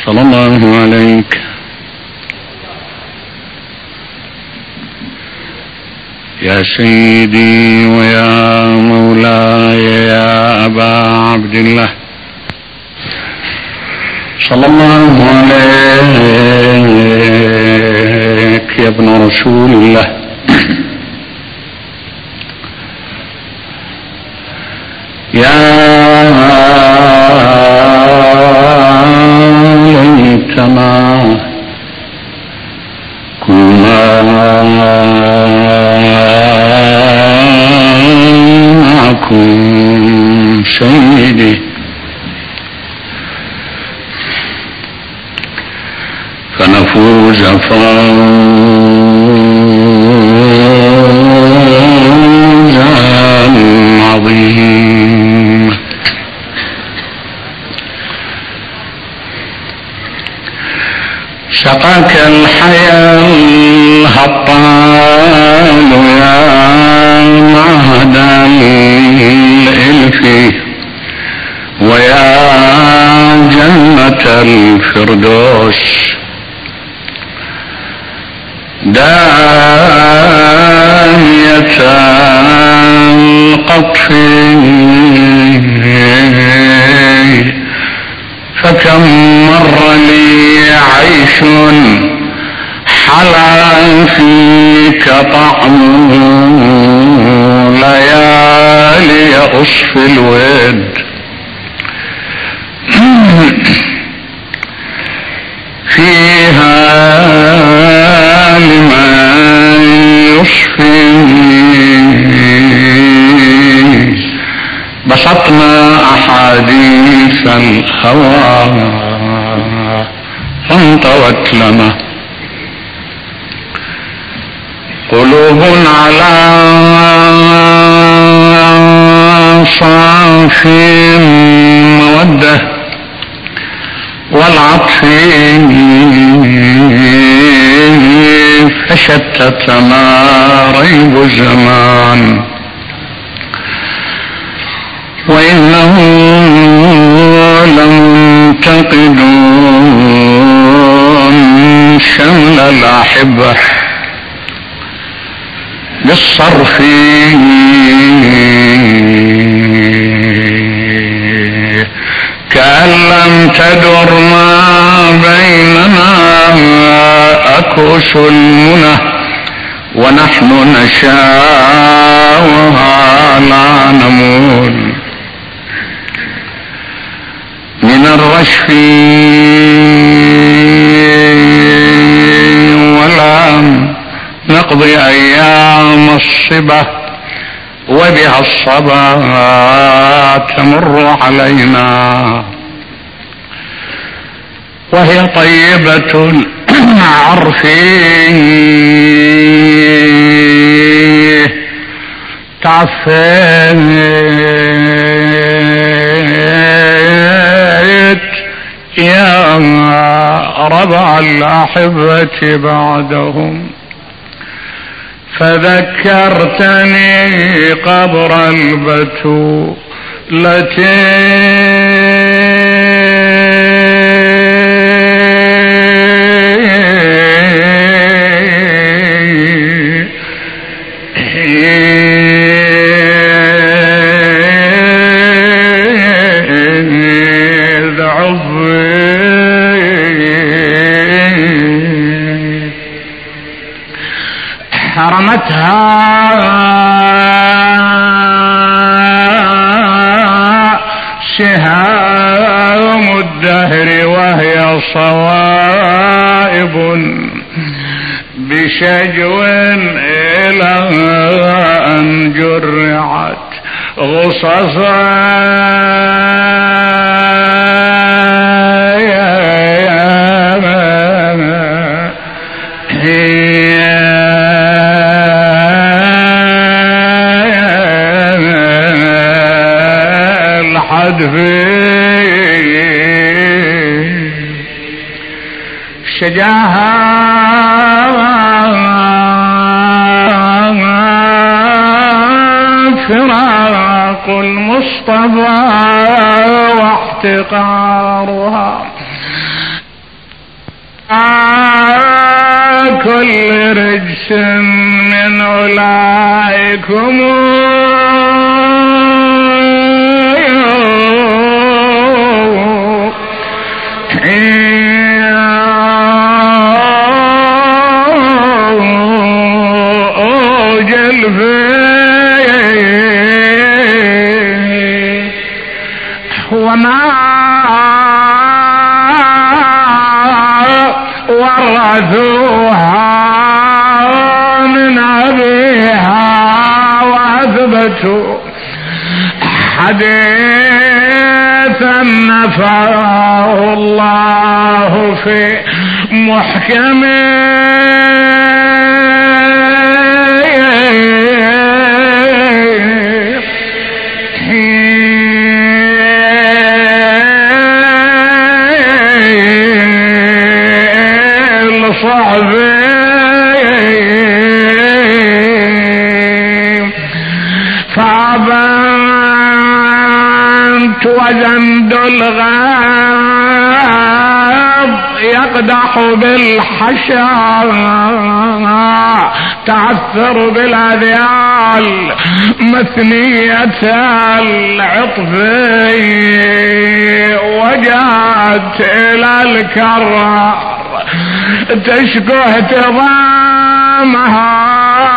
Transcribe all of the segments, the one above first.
صلى الله عليك يا سيدي ويا مولاي يا أبا عبد الله صلى الله عليك يا ابن رسول الله. يا ليتنا كنا معكم سيدي فنفوز فوزا عظيما. سقاك الحياة الهطال يا معهد الإلف ويا جنة الفردوس دانية القطف فكم مر لي عيش حلا فيك طعم ليالي أصف الود فيها لمن يصفي بسطنا أحاديث الهوى فانطوت لنا قلوب على صاف مودة والعطف فشتت ما ريب الزمان وإنه لمنتقد شمل الأحبة بالصرف كأن لم تدر ما بيننا أكوس المنى ونحن نشاءها لا نمول من الرشف ولا نقضي أيام الصبا وبها الصبا تمر علينا وهي طيبة العرف تعفيت يا ربع الأحبة بعدهم فذكرتني قبر حرمتها سهام الدهر وهي صوائب بشجو إلى أن جرعت غصصا شجاها فراق المصطفى واحتقارها كل رجس من أولئكم وما ورثوها من أبيها وأثبتوا حديثا نفاه الله في محكم وجند الغاب يقدح بالحشا تعثر بالأذيال مثنية العطف وجاءت إلى الكرار تشكو اهتضامها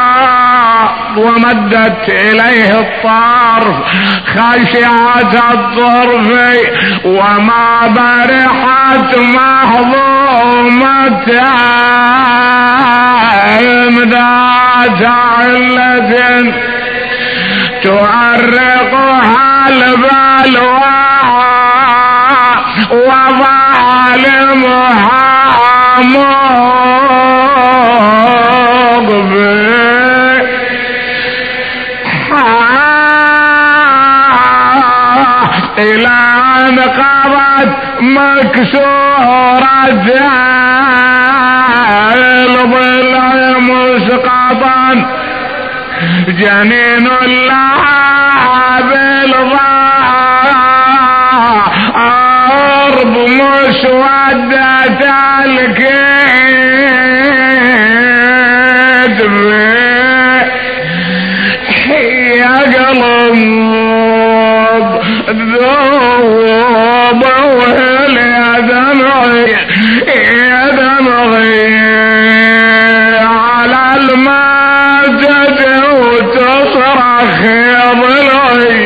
ومدت إليه الطرف خاشعة الطرف وما برحت محظومة ذات علة تؤرقها البلوى وظالمها إلى أن قضت مكسورة الضلع مسقطا جنين لها بالضرب مسودة الكذب يا قلب ذوب وهل يا دمعي على المسجد وتصرخ يا ضلعي.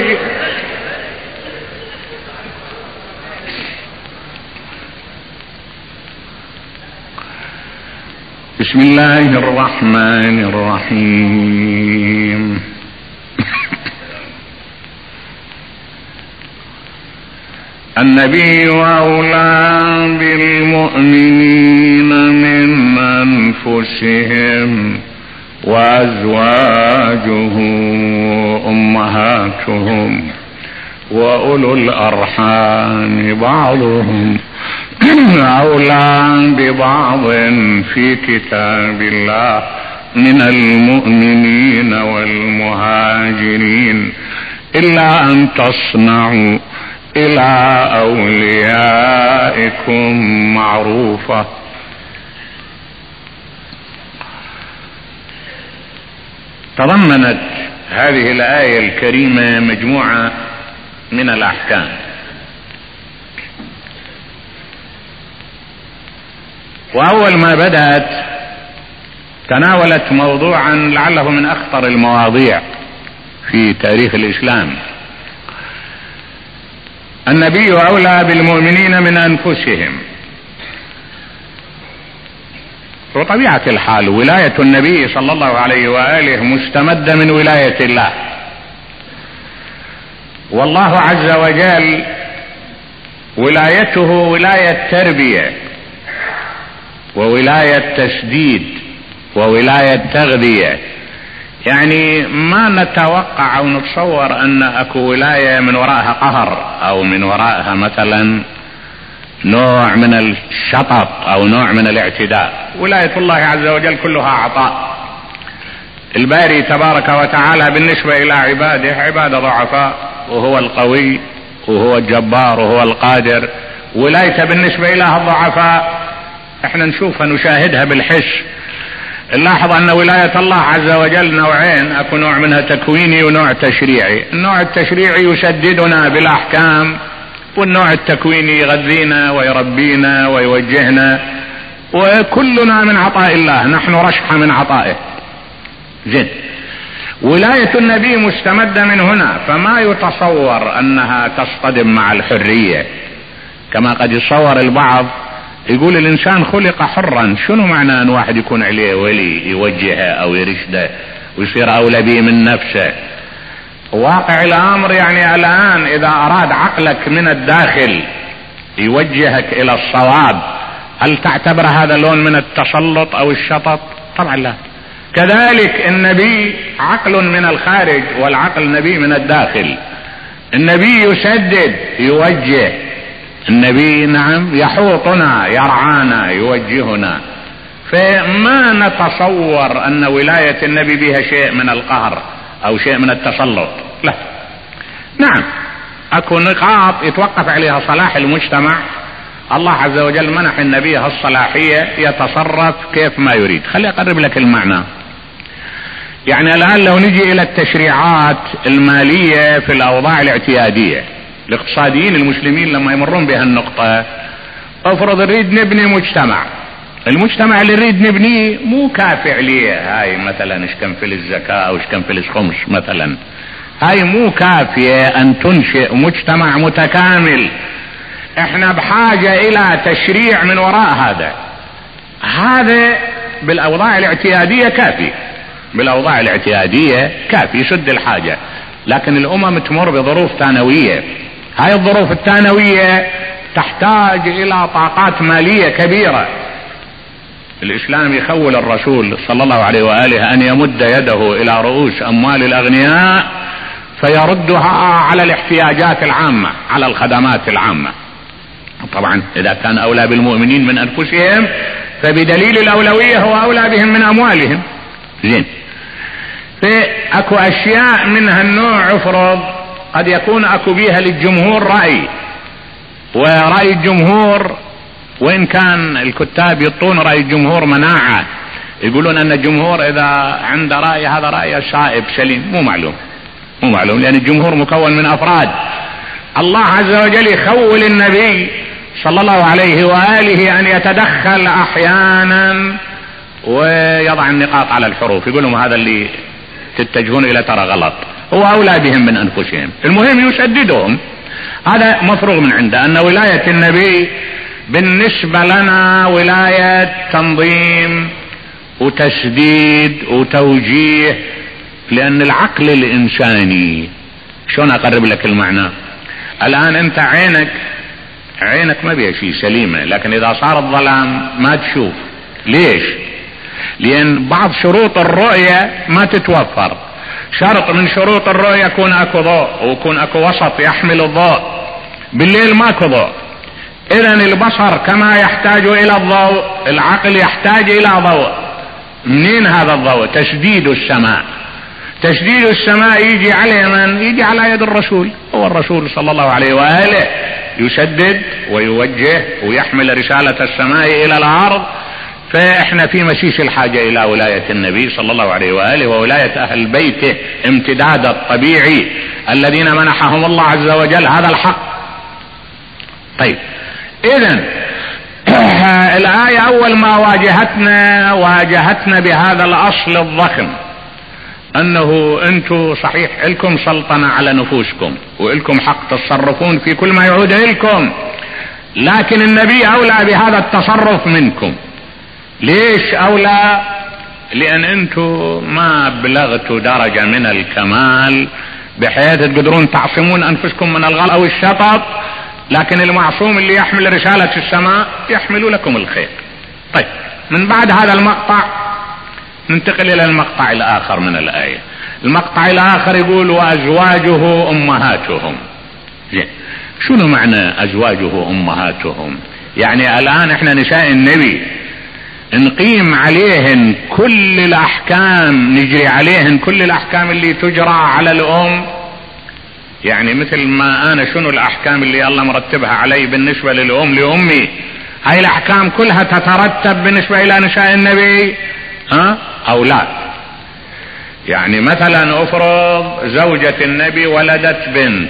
بسم الله الرحمن الرحيم. النبي أولى بالمؤمنين من أنفسهم وأزواجه أمهاتهم وأولو الأرحام بعضهم أولى ببعض في كتاب الله من المؤمنين والمهاجرين إلا أن تصنعوا إلى أوليائكم معروفة. تضمنت هذه الآية الكريمة مجموعة من الأحكام، وأول ما بدأت تناولت موضوعا لعله من أخطر المواضيع في تاريخ الإسلام. النبي أولى بالمؤمنين من أنفسهم، وطبيعة الحال ولاية النبي صلى الله عليه وآله مستمدة من ولاية الله، والله عز وجل ولايته ولاية تربية وولاية تسديد وولاية تغذية، يعني ما نتوقع او نتصور ان اكو ولاية من وراءها قهر او من وراءها مثلا نوع من الشطط او نوع من الاعتداء. ولاية الله عز وجل كلها عطاء. الباري تبارك وتعالى بالنسبة الى عباده عباد ضعفاء، وهو القوي وهو الجبار وهو القادر. ولايته بالنسبة الى الضعفاء احنا نشوفها نشاهدها بالحس. نلاحظ ان ولاية الله عز وجل نوعين، اكو نوع منها تكويني ونوع تشريعي. النوع التشريعي يسددنا بالاحكام، والنوع التكويني يغذينا ويربينا ويوجهنا، وكلنا من عطاء الله، نحن رشحة من عطائه. زين، ولاية النبي مستمدة من هنا، فما يتصور انها تصطدم مع الحرية كما قد يتصور البعض، يقول الانسان خلق حرا. شنو معنى ان واحد يكون عليه ولي يوجهه او يرشده ويصير اولى به من نفسه؟ واقع الامر يعني الان اذا اراد عقلك من الداخل يوجهك الى الصواب، هل تعتبر هذا لون من التسلط او الشطط؟ طبعا لا. كذلك النبي عقل من الخارج والعقل النبي من الداخل. النبي يسدد يوجه، النبي نعم يحوطنا يرعانا يوجهنا، فما نتصور ان ولاية النبي بها شيء من القهر او شيء من التسلط، لا. نعم اكو نقاط يتوقف عليها صلاح المجتمع، الله عز وجل منح النبي هالصلاحية يتصرف كيف ما يريد. خلي اقرب لك المعنى. يعني الان لو نجي الى التشريعات المالية في الاوضاع الاعتيادية، الاقتصاديين المسلمين لما يمرون بهالنقطة، افرض نريد نبني مجتمع، المجتمع اللي نريد نبنيه مو كافي عليه هاي مثلا ايش كم فلس زكاة او ايش كم فلس خمس مثلا، هاي مو كافية ان تنشئ مجتمع متكامل. احنا بحاجة الى تشريع من وراء هذا بالاوضاع الاعتيادية كافي، بالاوضاع الاعتيادية كافي يسد الحاجة. لكن الامم تمر بظروف ثانوية، هاي الظروف الثانوية تحتاج الى طاقات مالية كبيرة. الاسلام يخول الرسول صلى الله عليه وآله ان يمد يده الى رؤوس اموال الاغنياء فيردها على الاحتياجات العامة، على الخدمات العامة. طبعا اذا كان اولى بالمؤمنين من انفسهم فبدليل الاولوية هو اولى بهم من اموالهم. زين، فاكو اشياء من هالنوع افرض قد يكون اكو بيها للجمهور رأي، ورأي الجمهور وان كان الكتاب يعطون رأي الجمهور مناعة، يقولون ان الجمهور اذا عنده رأي هذا رأي صائب سليم، مو معلوم لان الجمهور مكون من افراد. الله عز وجل يخول النبي صلى الله عليه وآله ان يتدخل احيانا ويضع النقاط على الحروف، يقول لهم هذا اللي تتجهون الى ترى غلط، هو اولى بهم من انفسهم. المهم يسددهم، هذا مفروغ من عنده ان ولاية النبي بالنسبة لنا ولاية تنظيم وتسديد وتوجيه، لان العقل الانساني شلون اقرب لك المعنى؟ الان انت عينك ما بيها شيء سليمة، لكن اذا صار الظلام ما تشوف. ليش؟ لان بعض شروط الرؤية ما تتوفر. شرط من شروط الرؤية يكون اكو ضوء ويكون اكو وسط يحمل الضوء، بالليل ماكو ضوء. اذن البصر كما يحتاج الى الضوء العقل يحتاج الى ضوء. منين هذا الضوء؟ تشديد السماء. تشديد السماء يجي عليه من؟ يجي على يد الرسول، هو الرسول صلى الله عليه وآله يسدد ويوجه ويحمل رسالة السماء الى الارض. فاحنا في مسيس الحاجة الى ولاية النبي صلى الله عليه وآله وولاية اهل بيته، امتداد الطبيعي الذين منحهم الله عز وجل هذا الحق. طيب اذن الآية اول ما واجهتنا بهذا الاصل الضخم، انه انتم صحيح لكم سلطنة على نفوسكم ولكم حق تتصرفون في كل ما يعود لكم، لكن النبي اولى بهذا التصرف منكم. ليش اولى؟ لان انتم ما بلغتوا درجة من الكمال بحيث تقدرون تعصمون انفسكم من الغلط او الشطط، لكن المعصوم اللي يحمل رسالة السماء يحمل لكم الخير. طيب من بعد هذا المقطع ننتقل الى المقطع الاخر من الآية. المقطع الاخر يقول وازواجه امهاتهم. زين، شنو معنى ازواجه امهاتهم؟ يعني الان احنا نساء النبي نقيم عليهن كل الاحكام، نجري عليهن كل الاحكام اللي تجرى على الام. يعني مثل ما انا شنو الاحكام اللي الله مرتبها علي بالنسبة للام لامي، هاي الاحكام كلها تترتب بالنسبة الى نساء النبي او لا؟ يعني مثلا افرض زوجة النبي ولدت بنت،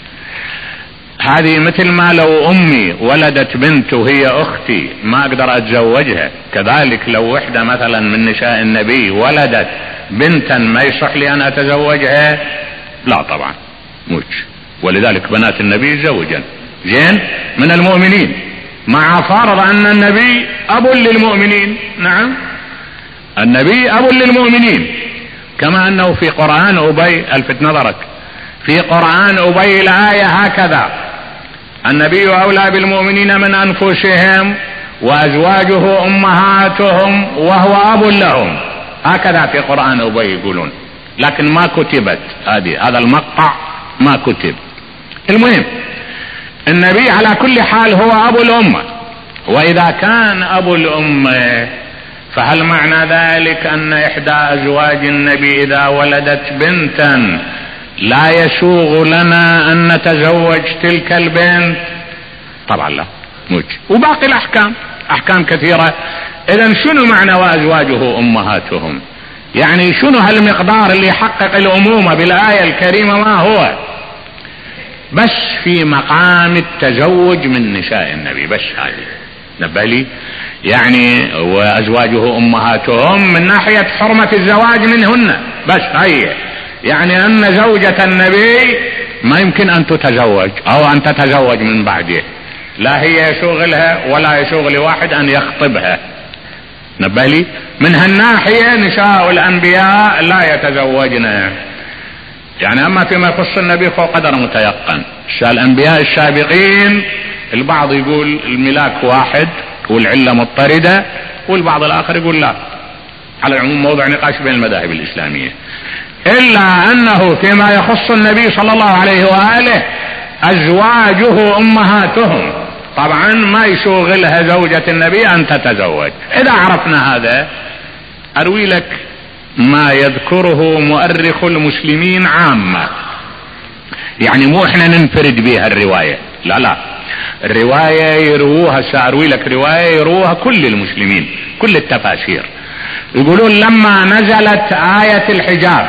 هذه مثل ما لو امي ولدت بنت وهي اختي ما اقدر اتزوجها، كذلك لو وحدة مثلا من نساء النبي ولدت بنتا ما يصح لي ان اتزوجها؟ لا طبعا موش. ولذلك بنات النبي زوجا زين من المؤمنين، مع فرض ان النبي اب للمؤمنين. نعم النبي اب للمؤمنين، كما انه في قرآن ابي، الفت نظرك في قرآن ابي الآية هكذا: النبي اولى بالمؤمنين من انفسهم وازواجه امهاتهم وهو اب لهم، هكذا في قرآن ابي يقولون، لكن ما كتبت هذا المقطع ما كتب. المهم النبي على كل حال هو ابو الامة، واذا كان ابو الامة فهل معنى ذلك ان احدى ازواج النبي اذا ولدت بنتا لا يسوغ لنا ان نتزوج تلك البنت؟ طبعا لا موج. وباقي الاحكام احكام كثيرة. اذا شنو معنى وازواجه امهاتهم؟ يعني شنو هالمقدار اللي يحقق الامومة بالاية الكريمة؟ ما هو بس في مقام التزوج من نساء النبي، بس هذه نبالي. يعني وازواجه امهاتهم من ناحية حرمة الزواج منهن، بس هي يعني ان زوجة النبي ما يمكن ان تتزوج او ان تتزوج من بعده، لا هي يشغلها ولا يشغل واحد ان يخطبها. نبالي من هالناحية نساء الانبياء لا يتزوجن. يعني اما فيما يخص النبي فهو قدر متيقن. الانبياء السابقين البعض يقول الملاك واحد والعلة مضطردة، والبعض الاخر يقول لا. على العموم موضع نقاش بين المذاهب الاسلامية، الا انه فيما يخص النبي صلى الله عليه وآله ازواجه امهاتهم، طبعا ما يشغلها زوجة النبي ان تتزوج. اذا عرفنا هذا اروي لك ما يذكره مؤرخ المسلمين عامة، يعني مو احنا ننفرد بها الرواية، لا الرواية يروها، سأروي لك رواية يروها كل المسلمين كل التفاسير. يقولون لما نزلت آية الحجاب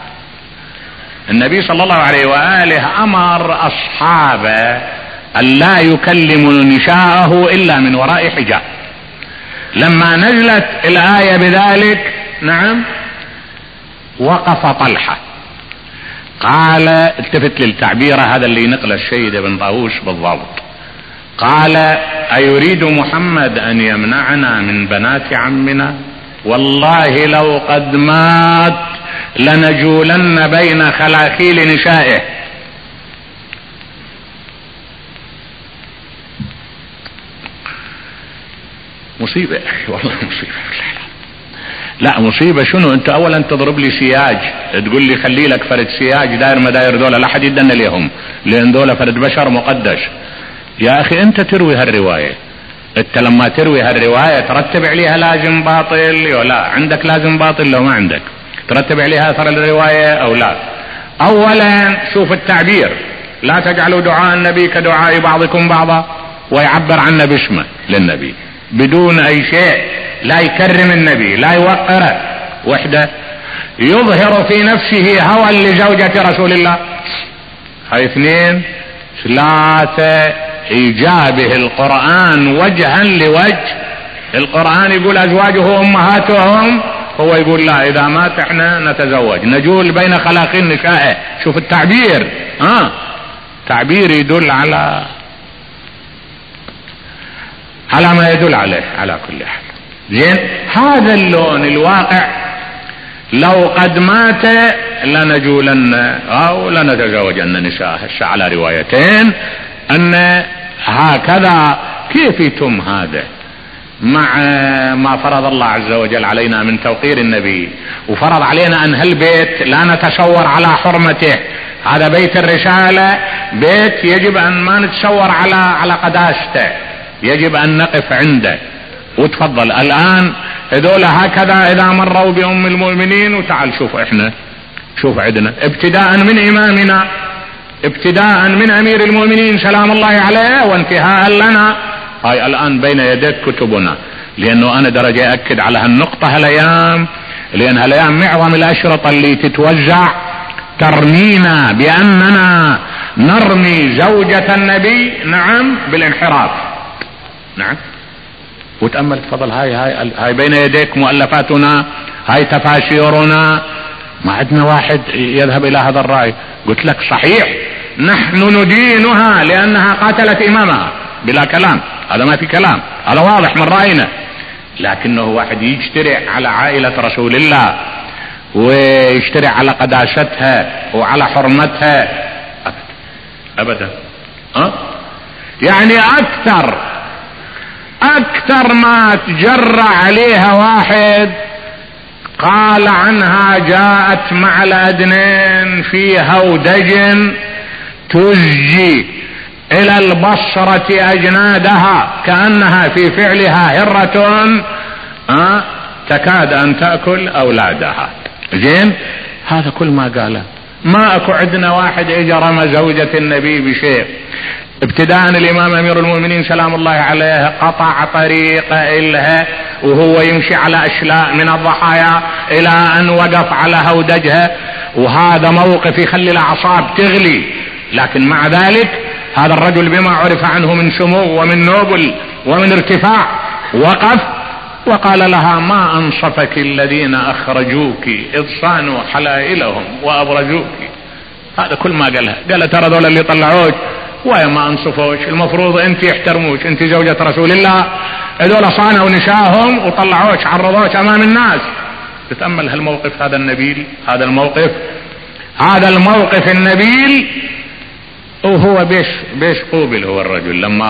النبي صلى الله عليه وآله امر اصحابه ان لا يكلموا نساءه الا من وراء حجاب. لما نزلت الآية بذلك نعم وقف طلحة قال، التفت للتعبير هذا اللي نقل السيد ابن طاووس بالضبط، قال ايريد محمد ان يمنعنا من بنات عمنا؟ والله لو قد مات لنجولن بين خلاخيل نسائه. مصيبة يا اخي والله مصيبة. لا مصيبة شنو؟ انت اولا تضرب لي سياج تقول لي خلي لك فرد سياج داير ما داير دولة لا حد يدن ليهم لان دولة فرد بشر مقدس. يا اخي انت تروي هالرواية، انت لما تروي هالرواية ترتب عليها لازم باطل ولا عندك لازم باطل؟ لو ما عندك ترتب عليها اثر الرواية او لا؟ اولا شوف التعبير، لا تجعلوا دعاء النبي كدعاء بعضكم بعضا، ويعبر عنه باسمه للنبي بدون اي شيء، لا يكرم النبي لا يوقره، وحده يظهر في نفسه هوى لزوجة رسول الله. هاي اثنين. ثلاثة ايجابه القرآن وجها لوجه. القرآن يقول ازواجه امهاتهم، هو يقول لا اذا مات احنا نتزوج نجول بين خلاخين نسائه. شوف التعبير، تعبير يدل على ما يدل عليه على كل حال. زين هذا اللون الواقع لو قد مات لنجولن او لنتزوجن نساء. على روايتين ان هكذا كيف يتم هذا مع ما فرض الله عز وجل علينا من توقير النبي، وفرض علينا ان هالبيت لا نتشور على حرمته. هذا بيت الرسالة، بيت يجب ان ما نتشور على قداسته، يجب ان نقف عنده. وتفضل الان هذول هكذا اذا مروا بام المؤمنين، وتعال شوف احنا شوف عندنا ابتداء من امامنا، ابتداء من امير المؤمنين سلام الله عليه، وانتهاء لنا هاي الان بين يديك كتبنا، لانه انا درجة اكد على هالنقطة هالايام، لان هالايام معظم الاشرطة اللي تتوزع ترمينا باننا نرمي زوجة النبي نعم بالانحراف. نعم. وتأمل تفضل، هاي بين يديك مؤلفاتنا، هاي تفاسيرنا، ما عندنا واحد يذهب الى هذا الرأي. قلت لك صحيح نحن ندينها لانها قاتلت امامها بلا كلام، هذا ما في كلام، هذا واضح من رأينا، لكنه واحد يجترئ على عائلة رسول الله ويجترئ على قداستها وعلى حرمتها ابدا. يعني اكثر ما تجرى عليها واحد قال عنها جاءت مع الادنين في هودج تزجي الى البصرة اجنادها كأنها في فعلها هرة تكاد ان تأكل اولادها. زين، هذا كل ما قاله. ما اكو عندنا واحد اجى رمى زوجة النبي بشيء. ابتداء الامام امير المؤمنين سلام الله عليه قطع طريق إلها وهو يمشي على اشلاء من الضحايا الى ان وقف على هودجها، وهذا موقف يخلي الاعصاب تغلي. لكن مع ذلك هذا الرجل بما عرف عنه من سمو ومن نوبل ومن ارتفاع وقف وقال لها ما انصفك الذين اخرجوك اذ صانوا حلائلهم وابرزوك. هذا كل ما قالها. قال ترى ذول اللي طلعوك ويا ما انصفوش، المفروض انت يحترموش، انت زوجة رسول الله، هذول صانوا نساهم وطلعوش عرضوش امام الناس. تتأمل هالموقف هذا النبيل، هذا الموقف النبيل. وهو بيش قوبل هو الرجل لما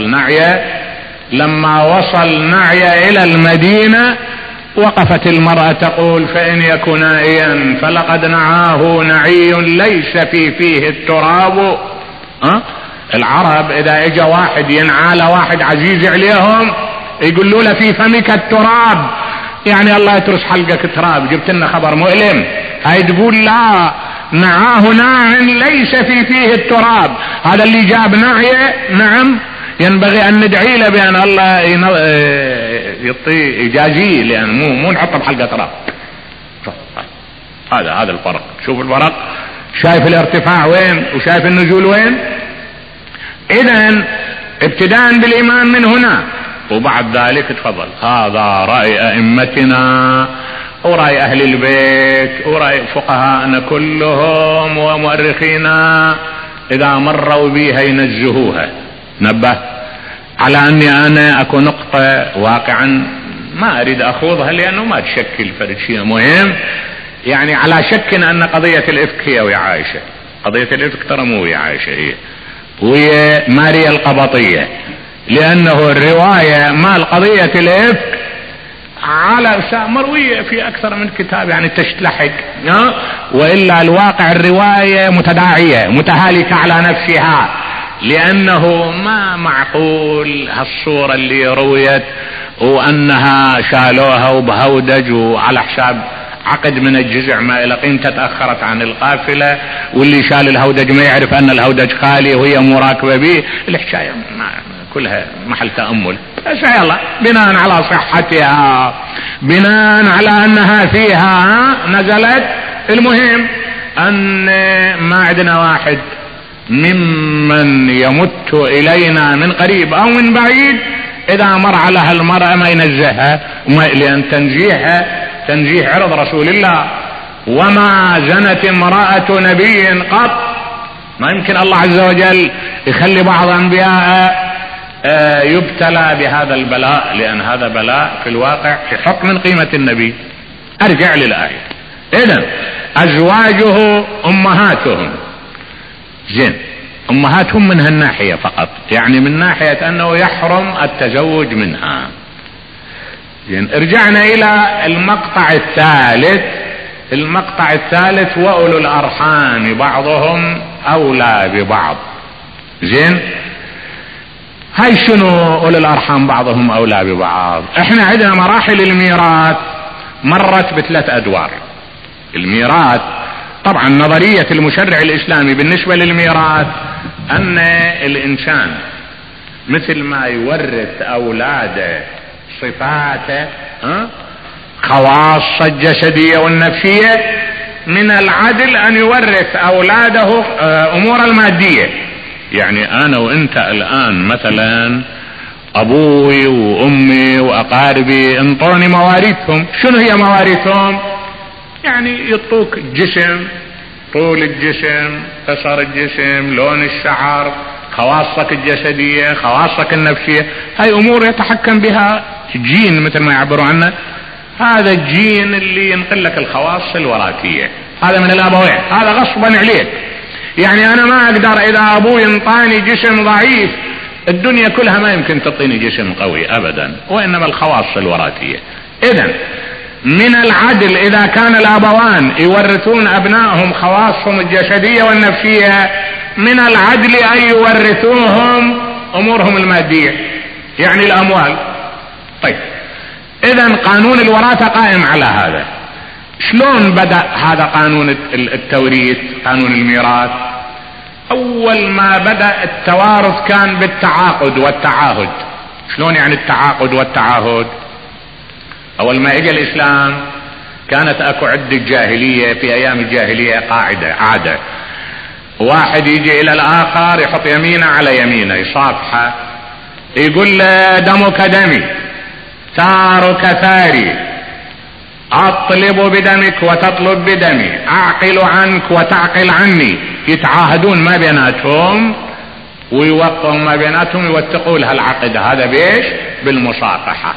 وصل نعي الى المدينة، وقفت المرأة تقول فإن يكن نائيا فلقد نعاه نعي ليس فيه التراب. العرب اذا اجى واحد ينعى واحد عزيز عليهم يقولوا له في فمك التراب، يعني الله يترس حلقك تراب، جبت لنا خبر مؤلم. هاي تقول لا، نعاه ناع ليس فيه التراب. هذا اللي جاب نعيه نعم ينبغي ان ندعي له بان الله يعطيه يجازيه، لان مو نحطه بحلقه تراب. هذا الفرق. شوف الفرق، شايف الارتفاع وين وشايف النزول وين. اذن ابتداء بالإيمان من هنا، وبعد ذلك تفضل هذا رأي ائمتنا ورأي اهل البيت ورأي فقهاءنا كلهم ومؤرخينا، اذا مروا بيها ينزهوها. نبه على اني انا اكو نقطة واقعا ما اريد اخوضها لانه ما تشكل فرد شيء مهم، يعني على شك ان قضية الافك هي ويا عائشة. قضية الافك ترى مو ويا عائشة، هي ويا ماريا القبطية، لانه الرواية مال قضية الافك على مروية في اكثر من كتاب، يعني تشتلحق، والا الواقع الرواية متداعية متهالكة على نفسها، لانه ما معقول هالصورة اللي رويت وانها شالوها وبهودج وعلى حساب عقد من الجزع ما الى قيمته تأخرت عن القافلة، واللي شال الهودج ما يعرف ان الهودج خالي وهي مراكبة به. الحكاية كلها محل تأمل. بس يلا بناء على صحتها، بناء على انها فيها نزلت. المهم ان ما عندنا واحد ممن يمت الينا من قريب او من بعيد اذا مر على هالمرأة ما ينزهها، لان تنزيهها تنزيه عرض رسول الله. وما زنت امرأة نبي قط. ما يمكن الله عز وجل يخلي بعض انبياء يبتلى بهذا البلاء، لان هذا بلاء في الواقع في حكم من قيمة النبي. ارجع للآية. اذن ازواجه امهاتهم. زين، امهاتهم من هالناحية فقط، يعني من ناحية انه يحرم التزوج منها. زين، رجعنا الى المقطع الثالث واولو الارحام بعضهم اولى ببعض. زين، هاي شنو اولو الارحام بعضهم اولى ببعض؟ احنا عندنا مراحل الميراث مرت بثلاث ادوار. الميراث طبعا نظرية المشرع الاسلامي بالنسبة للميراث ان الانسان مثل ما يورث اولاده صفاته خواص الجسدية والنفسية، من العدل ان يورث اولاده امور المادية. يعني انا وانت الان مثلا ابوي وامي واقاربي انطوني مواريثهم. شنو هي مواريثهم؟ يعني يعطوك جسم، طول الجسم، قصر الجسم، لون الشعر، خواصك الجسدية، خواصك النفسية. هاي امور يتحكم بها جين مثل ما يعبروا عنه. هذا الجين اللي ينقل لك الخواص الوراثية، هذا من الابوين، هذا غصبا عليك. يعني انا ما اقدر اذا ابوي انطاني جسم ضعيف الدنيا كلها ما يمكن تعطيني جسم قوي ابدا، وانما الخواص الوراثية. اذا من العدل اذا كان الابوان يورثون ابنائهم خواصهم الجسدية والنفسية، من العدل ان يورثوهم امورهم المادية، يعني الاموال. طيب اذا قانون الوراثة قائم على هذا. شلون بدأ هذا قانون التوريث، قانون الميراث؟ اول ما بدأ التوارث كان بالتعاقد والتعاهد. شلون يعني التعاقد والتعاهد؟ اول ما اجى الاسلام كانت اكو عدة جاهلية، في ايام الجاهلية عادة واحد يجي الى الاخر يحط يمينه على يمينه يصافحه، يقول له دمك دمي ثارك ثاري، اطلب بدمك وتطلب بدمي، اعقل عنك وتعقل عني. يتعاهدون ما بيناتهم ويوقعوا ما بيناتهم، يوثقوا لها العقد هذا بيش؟ بالمصافحة.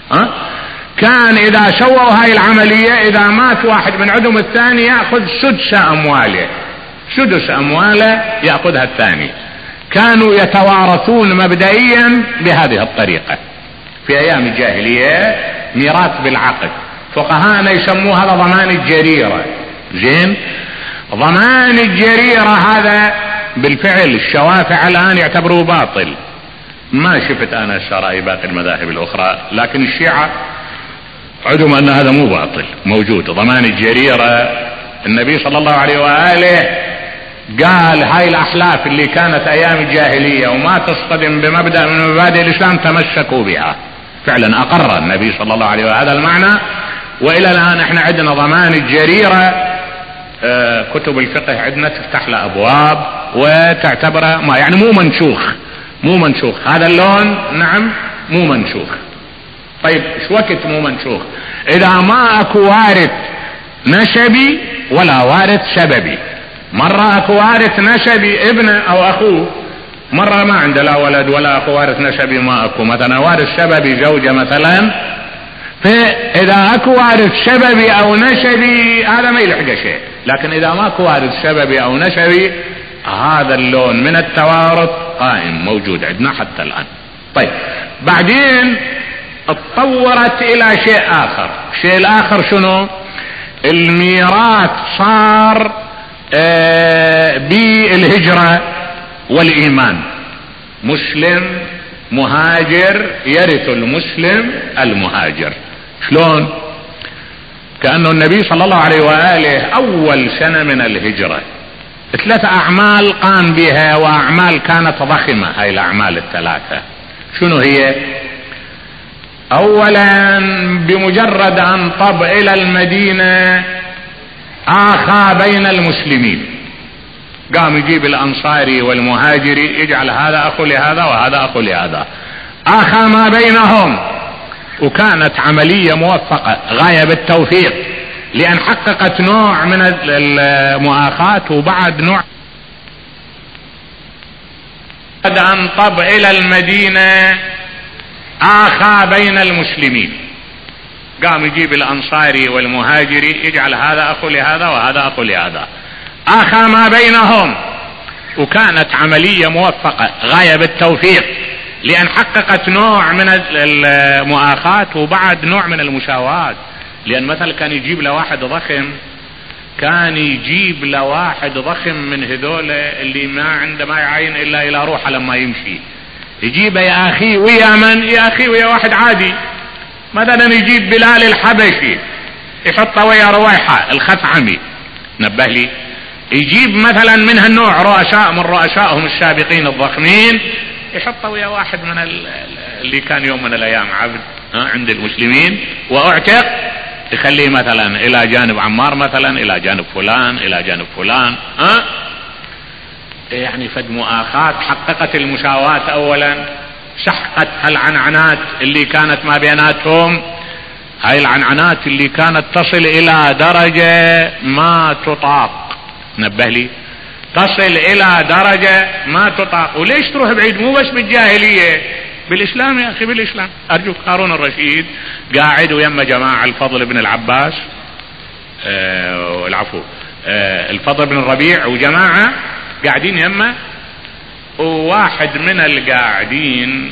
كان اذا سووا هاي العملية اذا مات واحد من عندهم الثاني يأخذ سدس امواله، سدس امواله يأخذها الثاني. كانوا يتوارثون مبدئيا بهذه الطريقة في ايام الجاهلية، ميراث بالعقد. فقهاءنا يسموه هذا ضمان الجريرة. زين، ضمان الجريرة هذا بالفعل الشوافع الان يعتبروه باطل. ما شفت انا الشرائع باقي المذاهب الاخرى، لكن الشيعة عندهم ان هذا مو باطل، موجود ضمان الجريرة. النبي صلى الله عليه وآله قال هاي الاحلاف اللي كانت ايام الجاهلية وما تصطدم بمبدأ من مبادئ الاسلام تمسكوا بها. فعلا اقر النبي صلى الله عليه وآله هذا المعنى، والى الان احنا عندنا ضمان الجريرة. كتب الفقه عندنا تفتح له ابواب وتعتبره ما يعني مو منشوخ، مو منشوخ هذا اللون. نعم مو منشوخ. طيب شو وقت مو منشوخ؟ اذا ما اكو وارث نسبي ولا وارث سببي. مرة اكو وارث نسبي ابنه او اخوه، مرة ما عنده لا ولد ولا اخو وارث نسبي، ما اكو مثلا وارث سببي زوجة مثلا. فاذا اكو وارث سببي او نسبي هذا ما يلحق شيء، لكن اذا ما اكو وارث سببي او نسبي هذا اللون من التوارث قائم موجود عندنا حتى الان. طيب بعدين اتطورت الى شيء اخر. الشيء الاخر شنو؟ الميراث صار بالهجرة والايمان. مسلم مهاجر يرث المسلم المهاجر. شلون؟ كأنه النبي صلى الله عليه وآله اول سنة من الهجرة 3 اعمال قام بها، واعمال كانت ضخمة. هاي الاعمال الثلاثة شنو هي؟ اولا بمجرد ان طب الى المدينة اخى بين المسلمين، قام يجيب الانصاري والمهاجري يجعل هذا اخو لهذا وهذا اخو لهذا، اخى ما بينهم. وكانت عملية موفقة غاية بالتوفيق، لان حققت نوع من المؤاخاة وبعد نوع. بعد ان طب الى المدينة اخى بين المسلمين، قام يجيب الانصاري والمهاجري يجعل هذا اخو لهذا وهذا اخو لهذا، اخى ما بينهم. وكانت عملية موفقة غاية بالتوفيق، لان حققت نوع من المؤاخاة وبعد نوع من المساواة. لان مثلا كان يجيب لواحد ضخم، كان يجيب لواحد ضخم من هذول اللي ما عنده ما يعين الا الى روحه لما يمشي، يجيب يا اخي ويا من؟ يا اخي ويا واحد عادي. مثلا يجيب بلال الحبشي يحطه ويا رويحة الخثعمي، نبه لي. يجيب مثلا من هالنوع رؤساء من رؤسائهم السابقين الضخمين يحطه ويا واحد من اللي كان يوم من الايام عبد عند المسلمين واعتق، يخليه مثلا الى جانب عمار، مثلا الى جانب فلان، الى جانب فلان. يعني فد مؤاخاة حققت المساواة اولا، سحقت العنعنات اللي كانت ما بيناتهم. هاي العنعنات اللي كانت تصل الى درجة ما تطاق، نبه لي، تصل الى درجة ما تطاق. وليش تروح بعيد؟ مو بس بالجاهلية، بالاسلام يا اخي، بالاسلام. ارجوك، هارون الرشيد قاعد ويما جماعة الفضل بن العباس، العفو، الفضل بن الربيع وجماعة قاعدين يما، وواحد من القاعدين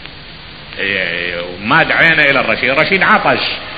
ما دعينا الى الرشيد. الرشيد عطش،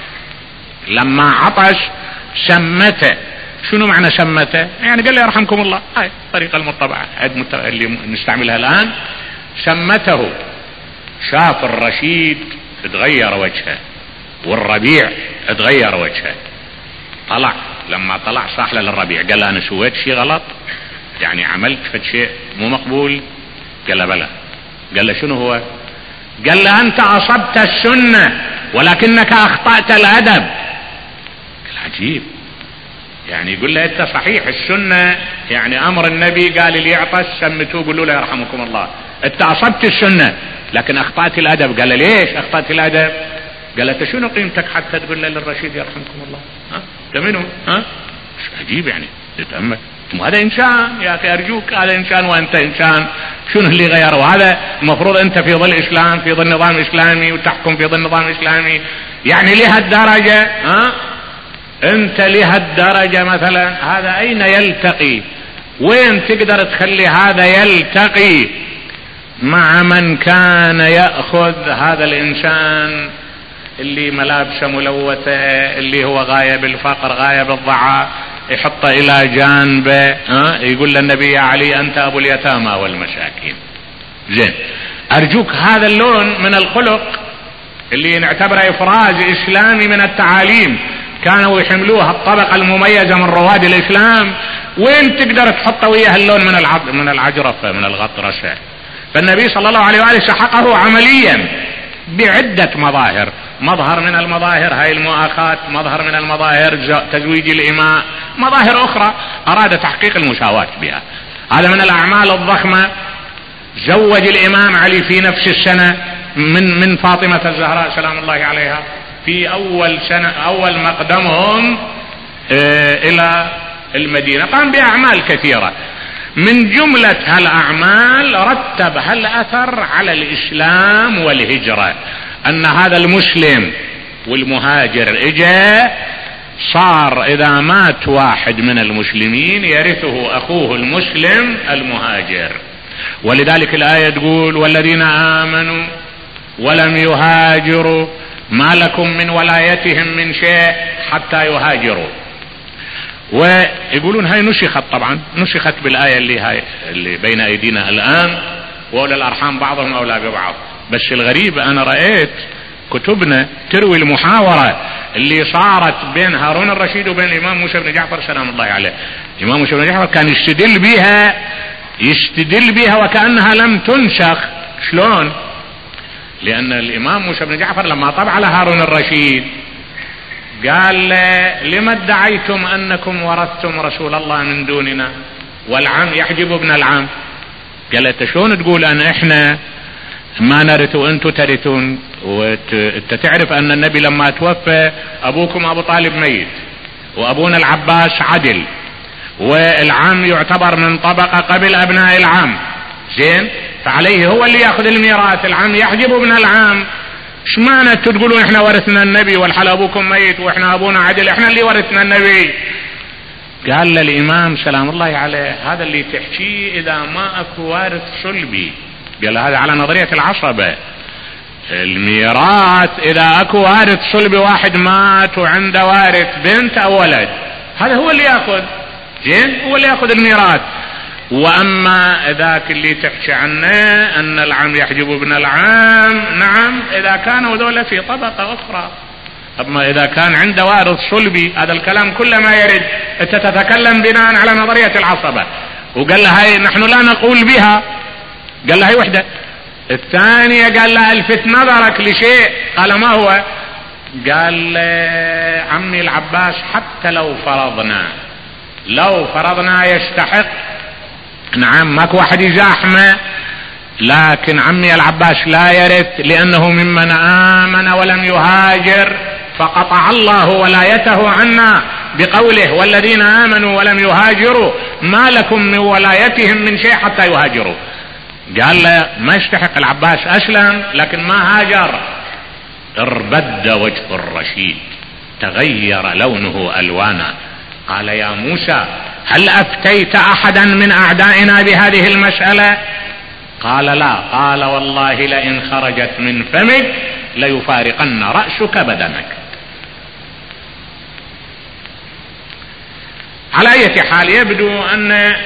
لما عطش شمته. شنو معنى شمته؟ يعني قال لي يرحمكم الله، هاي الطريقة المتبعة اللي نستعملها الآن. شمته، شاف الرشيد تغير وجهه والربيع تغير وجهه. طلع، لما طلع صاح للربيع قال له انا سويت شيء غلط، يعني عملت فد شيء مو مقبول. قال له بلى. قال له شنو هو؟ قال له انت اصبت السنة ولكنك اخطأت الادب. قال عجيب، يعني يقول له انت صحيح السنة، يعني امر النبي قال اللي يعطش سمتوه قولوا له يرحمكم الله، انت اصبت السنة لكن اخطأت الادب. قال له ليش اخطأت الادب؟ قال له انت شنو قيمتك حتى تقول له للرشيد يرحمكم الله؟ انت منو؟ عجيب يعني، تتأمل. هذا انسان يا اخي، ارجوك، هذا انسان وانت انسان، شنو اللي غيره؟ هذا المفروض انت في ظل اسلام، في ظل نظام اسلامي، وتحكم في ظل نظام اسلامي. يعني لهالدرجة انت لهالدرجة مثلا، هذا اين يلتقي؟ وين تقدر تخلي هذا يلتقي مع من كان يأخذ هذا الانسان اللي ملابسه ملوثة، اللي هو غاية بالفقر، غاية بالضعاف، يحطه الى جانبه، يقول للنبي يا علي انت ابو اليتامى والمساكين. زين، ارجوك، هذا اللون من الخلق اللي نعتبره افراز اسلامي من التعاليم كانوا يحملوها الطبقة المميزة من رواد الاسلام، وين تقدر تحطه وياه اللون من العجرفة، من الغطرسة؟ فالنبي صلى الله عليه وآله سحقه عمليا بعدة مظاهر. مظهر من المظاهر هاي المؤاخاة، مظهر من المظاهر تزويج الإماء، مظاهر أخرى أراد تحقيق المساواة بها. هذا من الأعمال الضخمة. زوج الإمام علي في نفس السنة من فاطمة الزهراء سلام الله عليها، في أول سنة، أول مقدمهم إلى المدينة. قام بأعمال كثيرة، من جملة هالأعمال رتب هالأثر على الإسلام والهجرة، أن هذا المسلم والمهاجر إجا صار إذا مات واحد من المسلمين يرثه أخوه المسلم المهاجر. ولذلك الآية تقول والذين آمنوا ولم يهاجروا ما لكم من ولايتهم من شيء حتى يهاجروا. ويقولون هاي نسخت، طبعا نسخت بالآية اللي بين أيدينا الآن، وأولى الأرحام بعضهم أولى ببعض. بس الغريب أنا رأيت كتبنا تروي المحاورة اللي صارت بين هارون الرشيد وبين الإمام موسى بن جعفر سلام الله عليه. الإمام موسى بن جعفر كان يستدل بها وكأنها لم تنسخ. شلون؟ لأن الإمام موسى بن جعفر لما طبع على هارون الرشيد قال لما ادعيتم أنكم ورثتم رسول الله من دوننا والعم يحجب ابن العم؟ قال انت شلون تقول أن احنا ما نرث وانتم ترثون؟ وانت تعرف أن النبي لما توفى أبوكم أبو طالب ميت، وأبونا العباس عدل، والعم يعتبر من طبقة قبل أبناء العم. زين، فعليه هو اللي يأخذ الميراث، العم يحجب ابن العم. ايش معنى تقولون احنا ورثنا النبي والحال ابوكم ميت واحنا ابونا عدل، احنا اللي ورثنا النبي؟ قال للامام سلام الله عليه هذا اللي تحكيه اذا ما اكو وارث صلبي. قال هذا على نظرية العصبة. الميراث اذا اكو وارث صلبي، واحد مات وعنده وارث بنت او ولد، هذا هو اللي ياخذ. زين، هو اللي ياخذ الميراث. واما ذاك اللي تحكي عنه ان العم يحجب ابن العم، نعم اذا كانوا ذولا في طبقة اخرى. اما اذا كان عنده وارث صلبي، هذا الكلام كل ما يرد انت تتكلم بناء على نظرية العصبة. وقال له هاي نحن لا نقول بها، قال له هاي وحدة، الثانية قال له الفت نظرك لشيء. قال ما هو؟ قال عمي العباس حتى لو فرضنا يستحق، نعم ماكو واحد يزاحمه، لكن عمي العباس لا يرث لأنه ممن آمن ولم يهاجر، فقطع الله ولايته عنا بقوله والذين آمنوا ولم يهاجروا ما لكم من ولايتهم من شيء حتى يهاجروا. قال له ما يستحق العباس، أسلم لكن ما هاجر. اربد وجه الرشيد، تغير لونه ألوانا. قال يا موسى هل أفتيت أحدا من أعدائنا بهذه المسألة؟ قال لا. قال والله لئن خرجت من فمك ليفارقن رأسك بدنك. على أي حال يبدو أن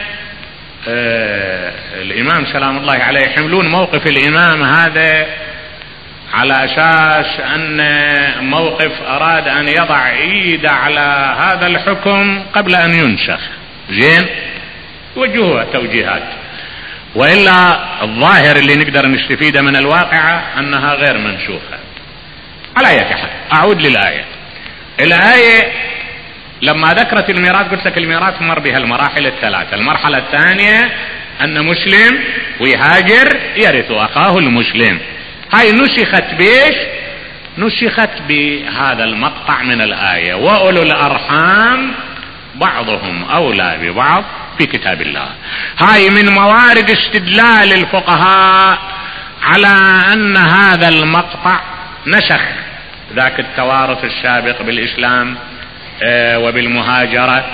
الإمام سلام الله عليه يحملون موقف الإمام هذا على أساس أن موقف أراد أن يضع إيده على هذا الحكم قبل أن ينسخ. زين، وجهوا توجيهات، وإلا الظاهر اللي نقدر نستفيده من الواقعة أنها غير منسوخة. على أي حال أعود للآية. الآية لما ذكرت الميراث قلت لك الميراث مر بها المراحل الثلاثة. المرحلة الثانية أن مسلم ويهاجر يرث أخاه المسلم. هاي نسخت بيش؟ نسخت بهذا المقطع من الآية وأولو الأرحام بعضهم أولى ببعض في كتاب الله. هاي من موارد استدلال الفقهاء على أن هذا المقطع نسخ ذاك التوارث السابق بالإسلام وبالمهاجرة،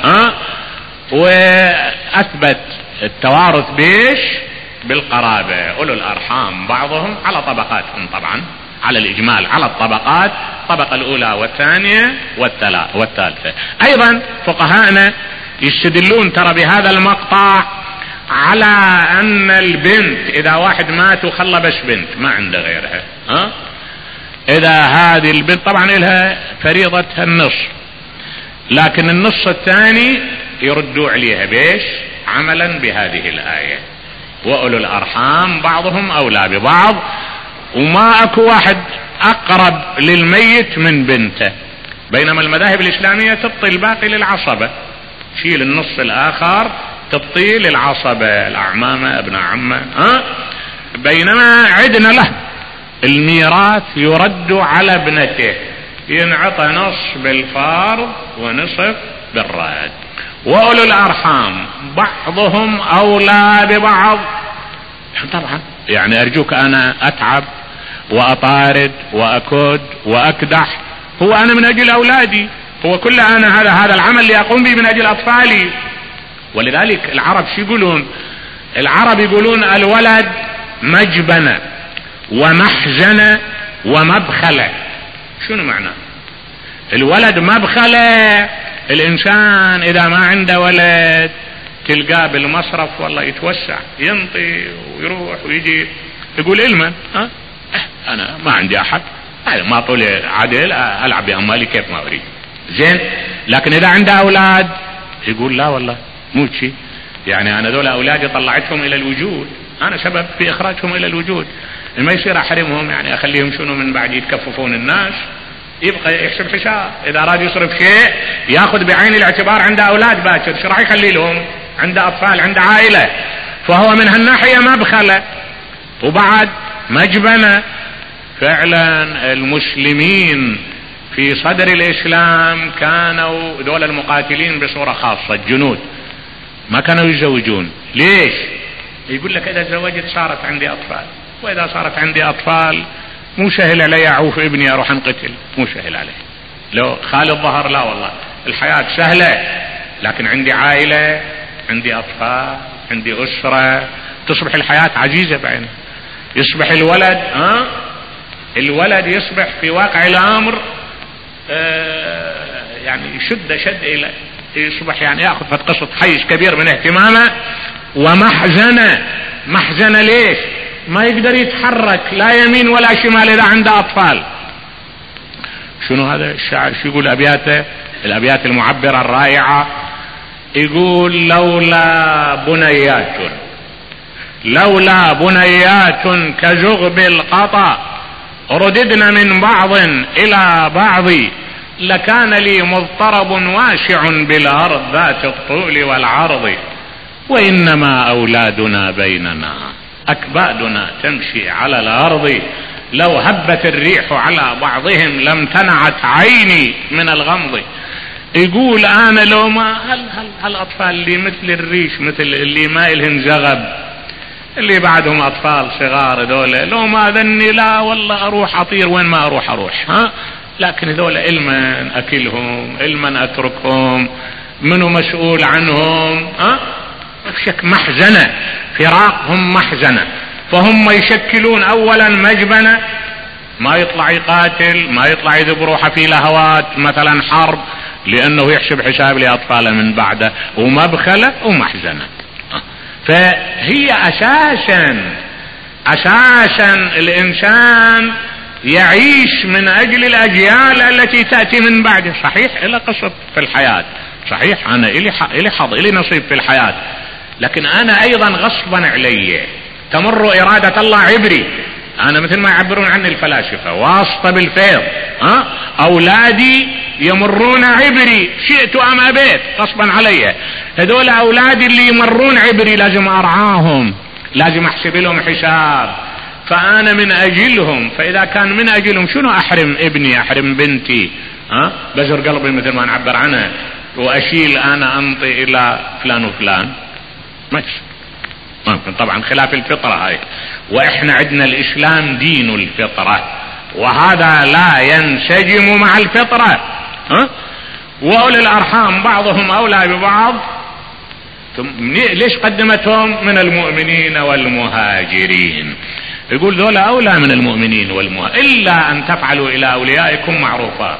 وأثبت التوارث بيش؟ بالقرابة. أولو الأرحام بعضهم على طبقاتهم، طبعا على الإجمال على الطبقات، الطبقة الأولى والثانية والثالثة. أيضا فقهاءنا يستدلون ترى بهذا المقطع على أن البنت إذا واحد مات وخلى بس بنت ما عنده غيرها، إذا هذه البنت طبعا لها فريضتها النصف، لكن النص الثاني يردوا عليها بيش؟ عملا بهذه الآية وأولو الأرحام بعضهم أولى ببعض، وما أكو واحد أقرب للميت من بنته. بينما المذاهب الإسلامية تبطي الباقي للعصبة، شيل النص الآخر تبطي للعصبة، الأعمامة ابن عمه. بينما عدنا له الميراث يرد على ابنته، ينعطى نص بالفرض ونصف بالرد. وأولو الأرحام بعضهم أولى ببعض. طبعا يعني أرجوك أنا أتعب وأطارد وأكد وأكدح، هو أنا من أجل أولادي، هو كل أنا هذا العمل اللي أقوم به من أجل أطفالي. ولذلك العرب شو يقولون؟ العرب يقولون الولد مجبنة ومحزنة ومبخلة. شنو معنى الولد مبخلة؟ الإنسان إذا ما عنده ولد تلقاه بالمصرف والله يتوسع، ينطي ويروح ويجي، يقول إلمن أنا ما عندي أحد، ما طولي عدل ألعب بأموالي كيف ما أريد. زين، لكن إذا عنده أولاد يقول لا والله مو شي، يعني أنا ذولا أولادي طلعتهم إلى الوجود، أنا سبب في إخراجهم إلى الوجود، ما يصير أحرمهم، يعني أخليهم شنو من بعد يتكففون الناس، يبقى يحسب حساب. إذا أراد يصرف شيء يأخذ بعين الاعتبار عنده أولاد باكر، شو راح يخلي لهم؟ عنده أطفال، عنده عائلة، فهو من هالناحية مبخلة وبعد مجبنة. فعلا المسلمين في صدر الإسلام كانوا دول المقاتلين بصورة خاصة، الجنود ما كانوا يزوجون. ليش؟ يقول لك إذا تزوجت صارت عندي أطفال، وإذا صارت عندي أطفال مو سهل علي أعوف ابني أروح انقتل، مو سهل عليه. لو خالي الظهر لا والله الحياة سهلة، لكن عندي عائلة، عندي أطفال، عندي أسرة، تصبح الحياة عزيزة بعينه. يصبح الولد الولد يصبح في واقع الأمر يعني شد إلى يصبح يعني يأخذ قصة حيز كبير من اهتمامه. ومحزنة ليش؟ ما يقدر يتحرك لا يمين ولا شمال إذا عنده أطفال. شنو هذا الشاعر شو يقول أبياته؟ الأبيات المعبرة الرائعة، يقول لولا بنيات لولا بنيات كزغب القطا رددن من بعض إلى بعض لكان لي مضطرب واسع بالأرض ذات الطول والعرض وإنما أولادنا بيننا أكبادنا تمشي على الأرض لو هبت الريح على بعضهم لم تنعت عيني من الغمض. يقول أنا لو ما هالأطفال اللي مثل الريش مثل اللي ما إلهم زغب اللي بعدهم أطفال صغار دولة لو ما ذني لا والله أروح أطير وين ما أروح لكن هذول علما أكلهم علما أتركهم منو مسؤول عنهم شك محزنة فراقهم محزنة. فهم يشكلون أولا مجبنة ما يطلع يقاتل ما يطلع يذب روحه في لهوات مثلا حرب لأنه يحسب حساب لأطفاله من بعده ومبخلة ومحزنة. فهي أساسا الإنسان يعيش من أجل الأجيال التي تأتي من بعده. صحيح إلى قصة في الحياة صحيح أنا إلي حظ إلي نصيب في الحياة لكن أنا أيضا غصبا علي تمر إرادة الله عبري. أنا مثل ما يعبرون عني الفلاسفة واسطة بالفيض أولادي يمرون عبري شئت أم أبيت غصبا علي. هذول أولادي اللي يمرون عبري لازم أرعاهم لازم أحسب لهم حساب فأنا من أجلهم. فإذا كان من أجلهم شنو أحرم ابني أحرم بنتي بزر قلبي مثل ما نعبر عنه وأشيل أنا أنطي إلى فلان وفلان ممكن طبعا خلاف الفطرة هاي. وإحنا عندنا الإسلام دين الفطرة وهذا لا ينسجم مع الفطرة. وأولي الأرحام بعضهم أولى ببعض ليش قدمتهم من المؤمنين والمهاجرين. يقول ذولا أولى من المؤمنين والمهاجرين إلا أن تفعلوا إلى أوليائكم معروفا.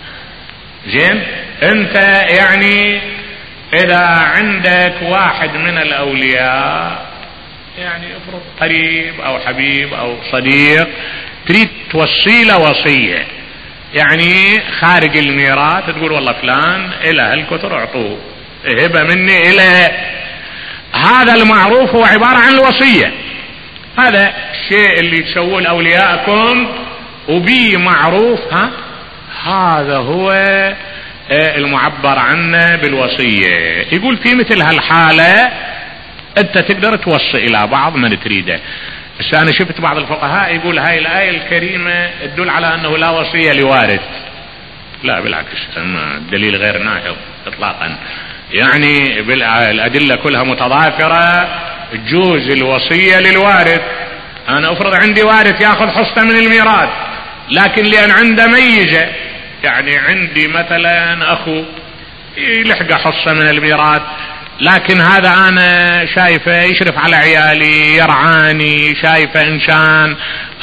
زين أنت يعني إذا عندك واحد من الأولياء يعني افرض قريب أو حبيب أو صديق تريد توصي له وصية يعني خارج الميراث تقول والله فلان إله الكثر اعطوه هبة مني إله. هذا المعروف هو عبارة عن الوصية. هذا الشيء اللي تسووه لأوليائكم وبي معروف هذا هو المعبر عنه بالوصية. يقول في مثل هالحالة انت تقدر توصي الى بعض من تريده. بس انا شفت بعض الفقهاء يقول هاي الآية الكريمة تدل على انه لا وصية لوارث. لا بالعكس الدليل غير ناهض اطلاقا يعني الادلة كلها متضافرة. تجوز الوصية للوارث. انا افرض عندي وارث ياخذ حصة من الميراث لكن لان عنده ميزة يعني عندي مثلا اخو يلحق حصة من الميراث لكن هذا انا شايفه يشرف على عيالي يرعاني شايفه انسان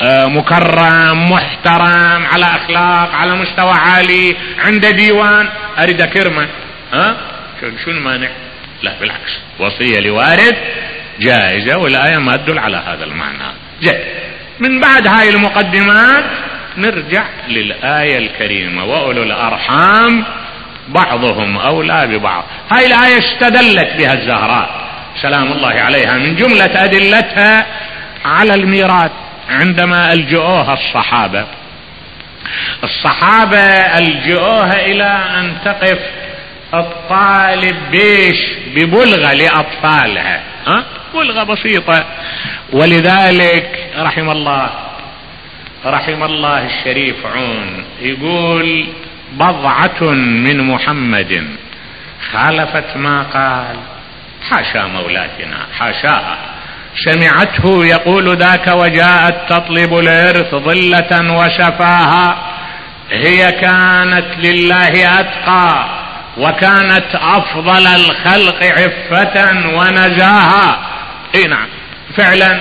مكرم محترم على اخلاق على مستوى عالي عنده ديوان اريد اكرمه شو المانع؟ لا بالعكس وصية لوارث جائزة والآية ما تدل على هذا المعنى. جاء من بعد هاي المقدمات نرجع للآية الكريمة وأولو الأرحام بعضهم أولى ببعض. هاي الآية استدلت بها الزهراء سلام الله عليها من جملة أدلتها على الميراث عندما ألجؤوها الصحابة ألجؤوها إلى أن تقف الطالب ببلغة لأطفالها بلغة بسيطة. ولذلك رحم الله الشريف عون يقول بضعة من محمد خالفت ما قال حاشا مولاتنا حاشاها سمعته يقول ذاك وجاءت تطلب الإرث ضلة وشفاها هي كانت لله أتقى وكانت أفضل الخلق عفة ونزاها. اي نعم فعلا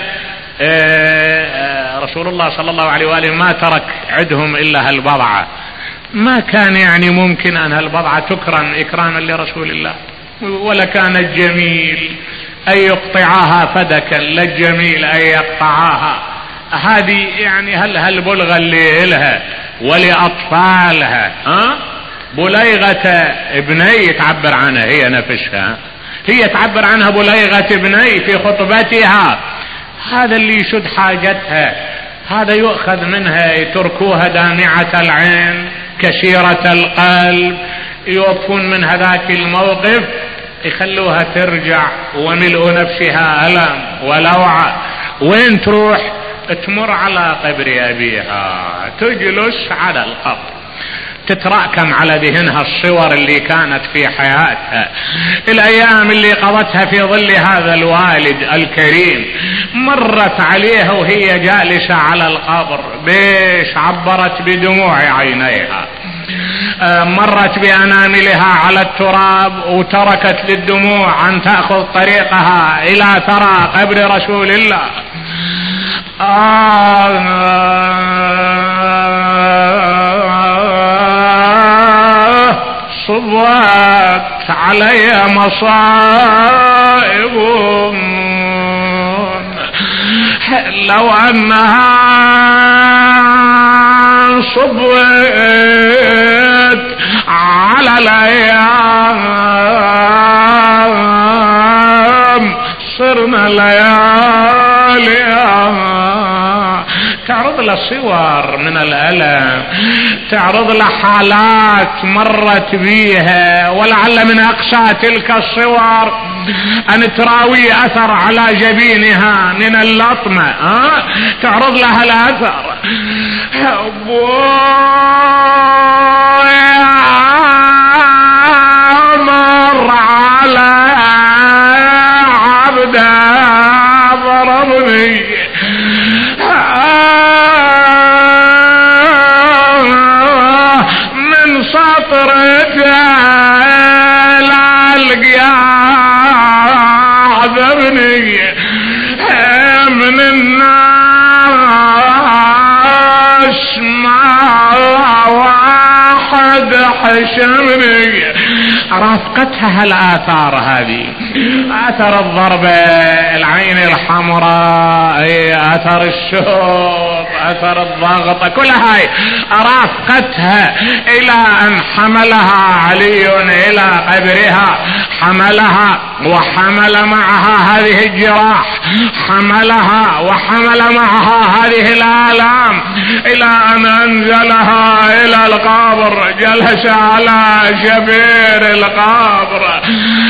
رسول الله صلى الله عليه وآله ما ترك عندهم إلا هالبضعة. ما كان يعني ممكن أن هالبضعة تكرم إكراما لرسول الله ولا كان الجميل أن يقطعها فدكا للجميل أن يقطعها. هذه يعني هالبلغة اللي إلها ولأطفالها بليغة ابني تعبر عنها هي نفسها هي تعبر عنها بليغة ابني في خطبتها هذا اللي يشد حاجتها، هذا يؤخذ منها، يتركوها دامعة العين كشيرة القلب، يوقفون من هذاك الموقف، يخلوها ترجع وملء نفسها ألم ولوعة. وين تروح؟ تمر على قبر أبيها، تجلس على القبر، تتراكم على ذهنها الصور اللي كانت في حياتها، الأيام اللي قضتها في ظل هذا الوالد الكريم. مرت عليها وهي جالسة على القبر، بيش عبرت بدموع عينيها، مرت بأناملها على التراب وتركت للدموع أن تأخذ طريقها إلى ثرى قبر رسول الله. صبت علي مصائب لو أنها صبت على الأيام صرنا ليالي. تعرض له صور من الألم، تعرض له حالات مرت بيها، ولعل من أقصى تلك الصور أن تراوي أثر على جبينها من اللطمة، تعرض لها الأثر. مر على عبد ضربني من سطرته لا عذبني من الناس ما واحد حشمني. رافقتها الآثار هذه، أثر الضربة، العين الحمراء، أثر الشوط، أثر الضغط، كل هاي رافقتها إلى أن حملها علي إلى قبرها، حملها وحمل معها هذه الجراح، حملها وحمل معها هذه الآلام إلى أن أنزلها إلى القبر، جلس على شبير القبر.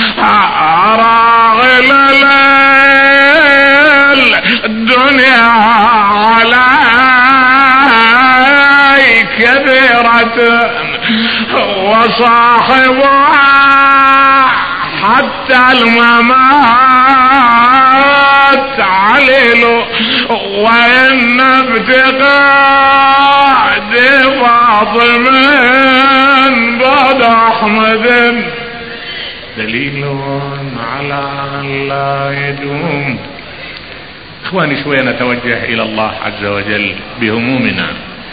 أراغل الليل الدنيا علي كبيرة وصاحبها حتى الممات عليل، وإن ابتقاد فاطمة بعد أحمد دليل على لا يدوم. اخواني شوية نتوجه إلى الله عز وجل بهمومنا.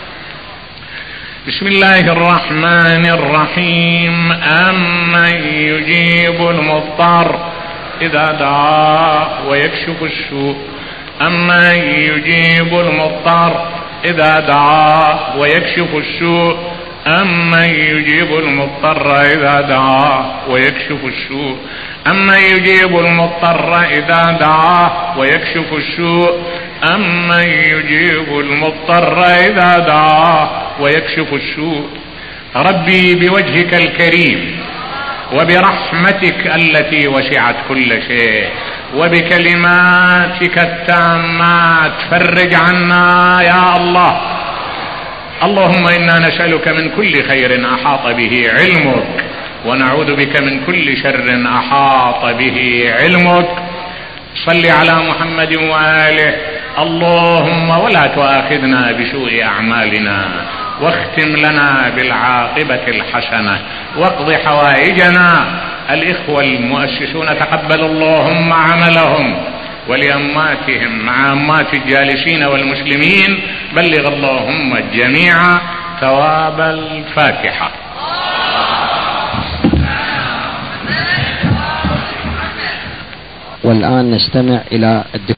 بسم الله الرحمن الرحيم. أمن يجيب المضطر إذا دعاه ويكشف السوء، أمن يجيب المضطر إذا دعاه ويكشف السوء، أمن يجيب المضطر إذا دعاه ويكشف السوء، أمن يجيب المضطر إذا دعاه ويكشف السوء، أمن يجيب المضطر إذا دعاه ويكشف السوء. ربي بوجهك الكريم وبرحمتك التي وسعت كل شيء وبكلماتك التامات فرج عنا يا الله. اللهم إنا نسألك من كل خير أحاط به علمك، ونعوذ بك من كل شر أحاط به علمك. صل على محمد وآله. اللهم ولا تؤاخذنا بسوء أعمالنا، واختم لنا بالعاقبة الحسنة، واقض حوائجنا. الإخوة المؤسسون تقبل اللهم عملهم، ولأماتهم مع أمات الجالسين والمسلمين بلغ اللهم الجميع ثواب الفاتحة. والآن نستمع إلى